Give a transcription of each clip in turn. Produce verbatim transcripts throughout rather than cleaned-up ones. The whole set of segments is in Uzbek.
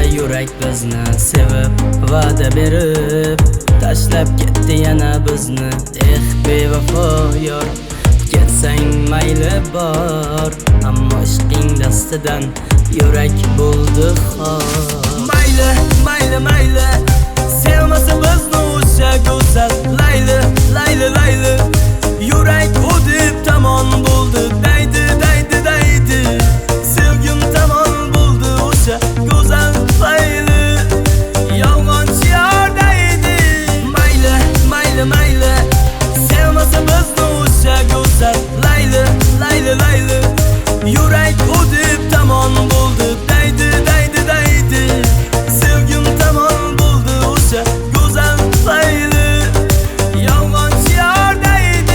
yurak bizni sevib va'da berib tashlab ketdi yana bizni. Eh bevafo yor, ketsang mayli bor, ammo ishqing dastidan yurak bo'ldi xor. Mayli mayli mayli, sevmasa bizni o'sha go'zal Layli layli layli, yurak u deb tamom bo'ldi daydi daydi daydi. Sevgim tamom bo'ldi o'sha go'zal Layli, yolg'onchi yor daydi. Mayli mayli mayli, sevmasa bizni o'sha go'zal Layli layli layli, yurak u deb tamom bo'ldi daydi daydi daydi. Sevgim tamom bo'ldi o'sha go'zal Layli, yolg'onchi yor daydi.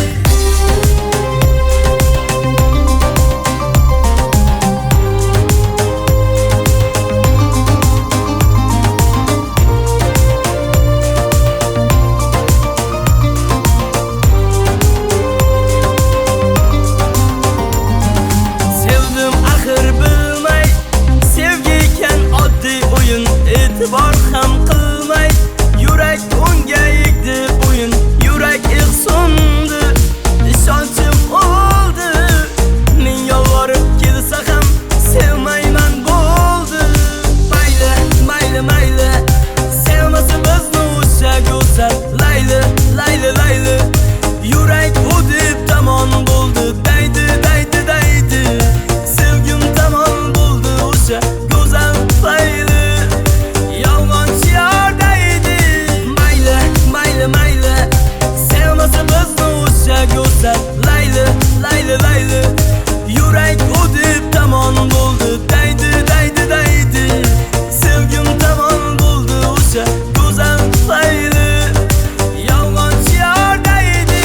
Sevdim axir bilmay, sevgi ekan oddiy o'yin, e'tibor ham qilmay, yurak unga yegdi bo'yin. Yurak ihsondi, ishonchim oldi, men yolvorib kelsa ham sevmayman bo'ldi. Mayli mayli mayli, sevmasa bizni o'sha go'zal Layli layli layli, yurak u deb tamom bo'ldi daydi daydi daydi. Sevgim tamom bo'ldi o'sha go'zal Layli, yolg'onchi yor daydi. Mayli mayli mayli, sevmasa bizni o'sha go'zal Layli layli layli, yurak u deb tamom bo'ldi daydi daydi daydi. Sevgim tamom bo'ldi o'sha go'zal Layli, yolg'onchi yor daydi.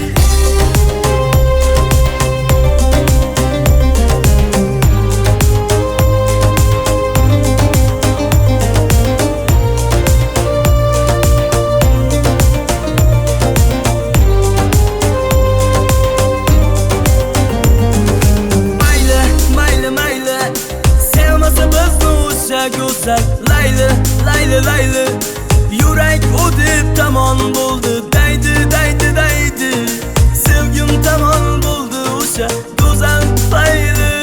Mayli mayli mayli, sevmasa bizni o'sha go'zal Layli layli layli, yurak u deb tamom bo'ldi daydi daydi daydi. Sevgim tamom bo'ldi o'sha go'zal Layli.